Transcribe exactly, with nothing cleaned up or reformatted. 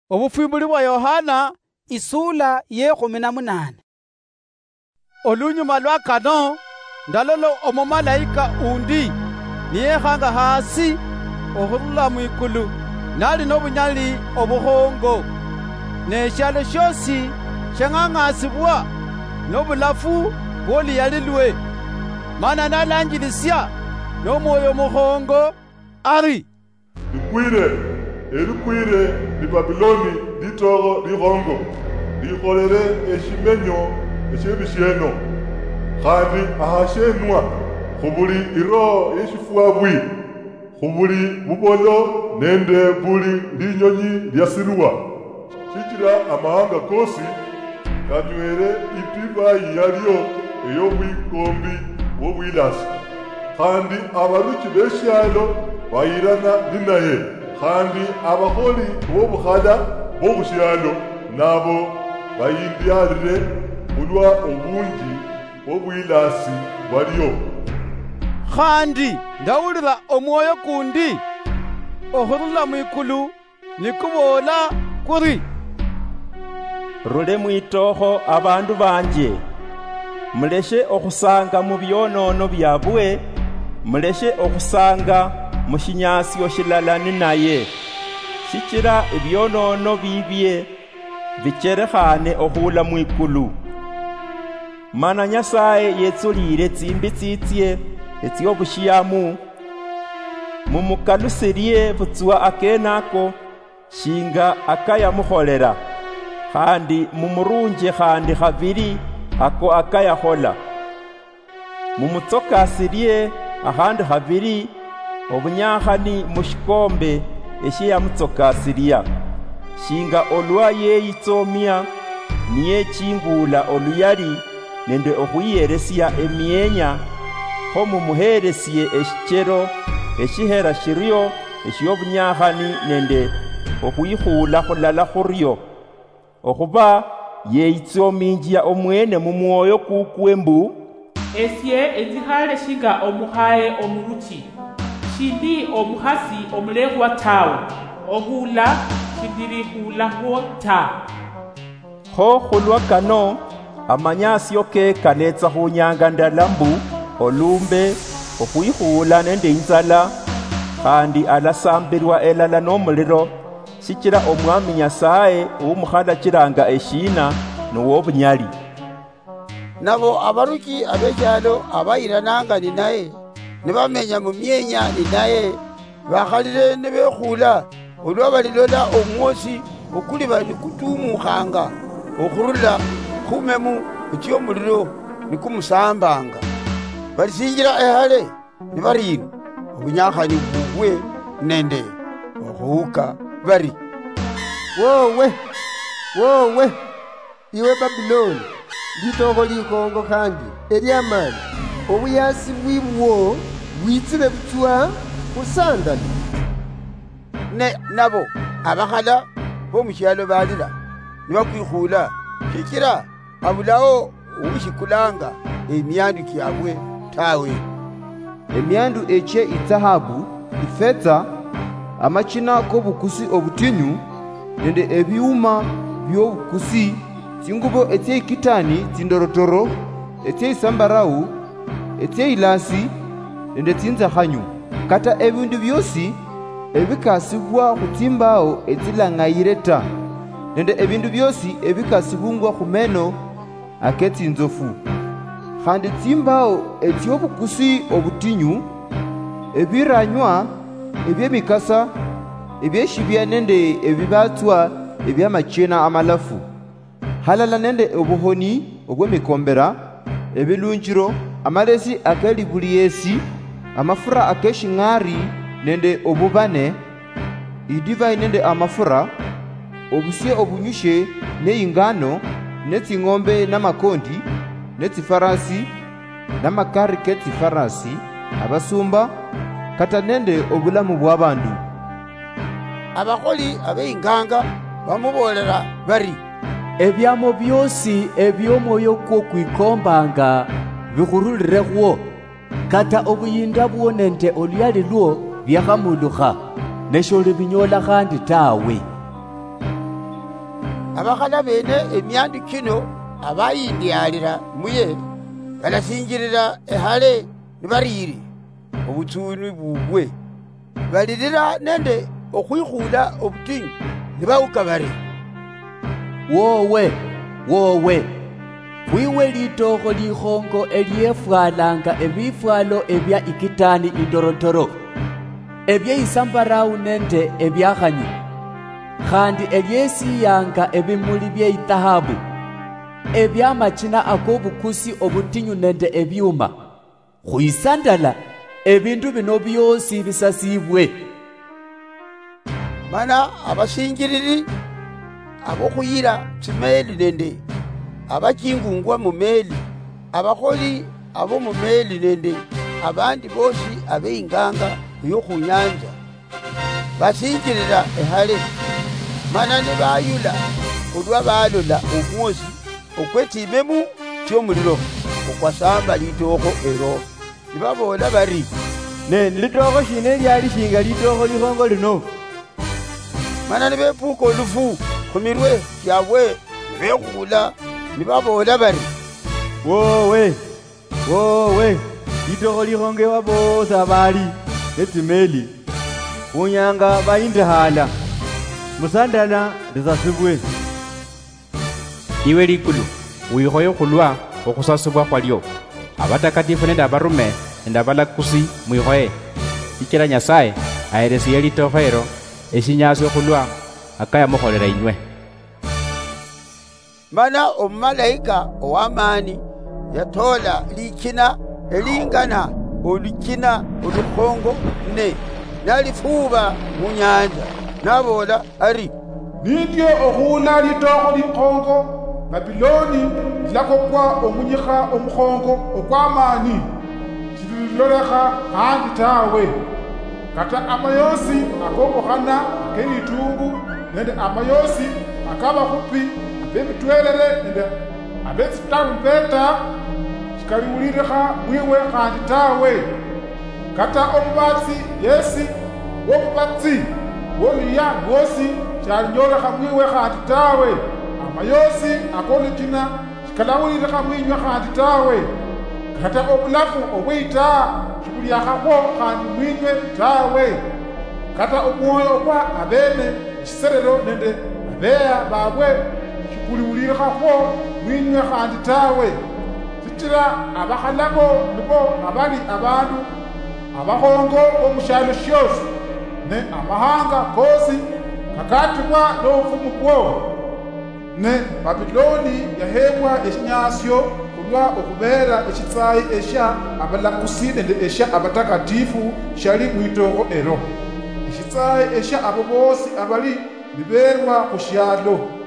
Obufimbuli bwa Yohana isula ye kumi na munane. Olunyuma lwa kano ndalolo omumalayika undi niyekhanga hasi okhurula mwikulu nali n'obunyali obukhongo n'esyalo syosi shang'ang'asibwa n'obulafu bw'oluyali lwe. Mana nalangilisya n'omwoyo mukhongo ari likwire elikwire li Babiloni litoro lihongo likholere eshimenyo esyebisheno khandi ahashenwa khubuli iro yeshifuabwi khubuli bubolo nende buli linyonyi lyasirwa shikira amahanga kosi kanywere ipivayi yalyo ey'obwikombi bw'obwilasi khandi abaluki b'eshyalo bayirana ninaye khandi abakholi b'obukhala b'obushyalo nabo bayindyalire khulwa obungi bw'obwilasi bwalyo. Khandi ndawulira omwoyo kundi okhurula mwikulu nikubola kuri, rule mwitokho abandu banje, muleshe okhusanga mu byonono byabwe, muleshe okhusanga mu shinyasyo shilala ninaye, shikira ebyonono bibye bicherekhane okhula mwikulu. Mana Nyasaye yetsulire tsimbi tsitsye etsyobushiyamu mumukalusilye butsuwa akenako shinga akayamukholera, khandi mumurunje khandi khabiri ako akayakhola. Mumutsokasirye akhandi khabiri obunyakhani mushikombe eshiyamutsokasirya, shinga olwa yeyitsomya niyechingula oluyali nende okhuyiyeresya emyenya kho mumuheresye eshichero eshihera shiryo esyobunyakhani nende okhuyikhula khulala khuryo, okhuba yeyitsominjya omwene mumwoyo kukwe mbu esye ezikhale shinga omuhaye omuluchi shindi omuhasi omulehwa tawe ohula shindilihulahwo ta. Kho khulwa kano amanyasyo ke kanetsa khunyanga ndala mbu olumbe okhwikhula nende inzala, khandi alasambirwa elala n'omuliro, shikira omwami Nyasaye uwumukhalachilanga eshina n'owobunyali. Nabo abaruki ab'ekyalo abayirananga ninaye nebamenya mu myenya ninaye bakhalire ne bekhula olwa balilola omwosi okuli bali kutumukhanga okhurula khumemu ekyomuliro nikumusambanga. Balisinjira ehale ne barira obunyakhani bubwe nende okhuuka bari, wowe wowe iwe Babiloni litoko likongo kandi eryamani, obuyasi bwibwo bwitsile butwa khusandali. Ne nabo abakhala b'omukyalo balira ne bakwikhula, shikira abulawo ubushikulanga emyandu kyabwe tawe. Emyandu eche itzahabu, ifeza, amachina k'obukusi obutinyu nende ebyuma by'obukusi, tsingubo etsye ikitani tsindorotoro, etsye isambarau, etsye ilasi nende tsinzakhanyu, kata ebindu byosi ebikasibwa khutsimbawo etsilang'ayire ta, nende ebindu byosi ebikasibungwa khumeno aketsinzofu, khandi tsimbawo etsy'obukusi obutinyu, ebiranywa ebyemikasa, ebyeshibya nende ebibatswa ebyamachena amalafu, halala nende obuhoni obw'emikombera, ebilunjiro, amalesi akelibuliyesi, amafura akeshing'ari nende obubane, idivai nende amafura, obusye obunyushe neingano, netsing'ombe namakondi, netsifarasi namakari ketsifarasi, abasumba, kata nende obulamu bw'abandu. Abakholi ab'einganga bamubolera bari, ebyamo byosi eby'omwoyo kwo kwikombanga bikhurulirehwo, kata obuyinda bwo nende oluyali lwo byakhamulukha, nesholi binyola khandi tawe. abakhala bene emyandu kino abayindyalira muye balasinjirira ehale nibarire obutsuni bubwe balirira nende okhwikhula obutinyu nibawuka bari, wowe wowe khwiwe litokho likhongo elyefwalanga ebifwalo ebya ikitani itorotoro, ebyeisambarau nende ebyakhanyi, khandi elyesiyanga ebimuli byeitahabu, ebyamachina akobukusi obutinyu nende ebyuma. Khwisandala ebindu bino byosi bisasibwe. mana abasinjiriri abokhuyira tsimeli nende abachingungwa mu meli, abakholi abo mu meli nende abandi bosi abeinganga yokhunyanza basinjirira ehale, mana nebayula olwa balola omwosi okwetimemu tyomuliro okwasamba litokho ero, nibabola bari, ne litokho shine lyali shinga litokho likhongo lino. mana nibepuka olufu khumirwe syabwe nibekhula nibabola bari, wowe wowe litokho likhongewa bosi abali netsimeli khunyanga bayindihala musandala lisasibwe. Iwe likulu wikhoye khulwa okhusasibwa khwalyo, abatakatifu nende abarume nende abalakusi mwikhoye, sikila Nyasaye aheresiye litokho ero eshinyasyo khulwa akaya mukholela inywe. mana omumalayika owamani yatola likina elingana olukina olukhongo ne nalifuba mu nyanja nabola ari, nityo okhula litokho likhongo Babiloni lilakokwa omunyikha omukhongo okwamani sililolekha handi tawe, kata amayosi akobokhana akelitungu nende amayosi akabakhupi abebitwelele nende abetsitarumbeta sikaliwulilekha mwiwe handi tawe, kata omubatsi yesi womubatsi woluya lwosi shalinyolekha mwiwe handi tawe, amayosi akolukina sikalawulilekha mwinywe handi tawe, kata obulafu obwita sibulyakhakhwo handi mwinywe tawe, kata omwoyo okwa abene ekiserero nende abeya babwe sikuliwulilekhakho mwinywe handi tawe, sikila abakhalako nibo abali abandu abakhongo omushalo shosi ne amahanga kosi kakatibwa n'obufumu bwo. Ne Babiloni yahebwa eshinyasyo khulwa okhubeera ekitsayi esha abalakusi nende esha abatakatifu shali mwitokho ero, ekitsayi esha abo bosi abali biberwa khushalo.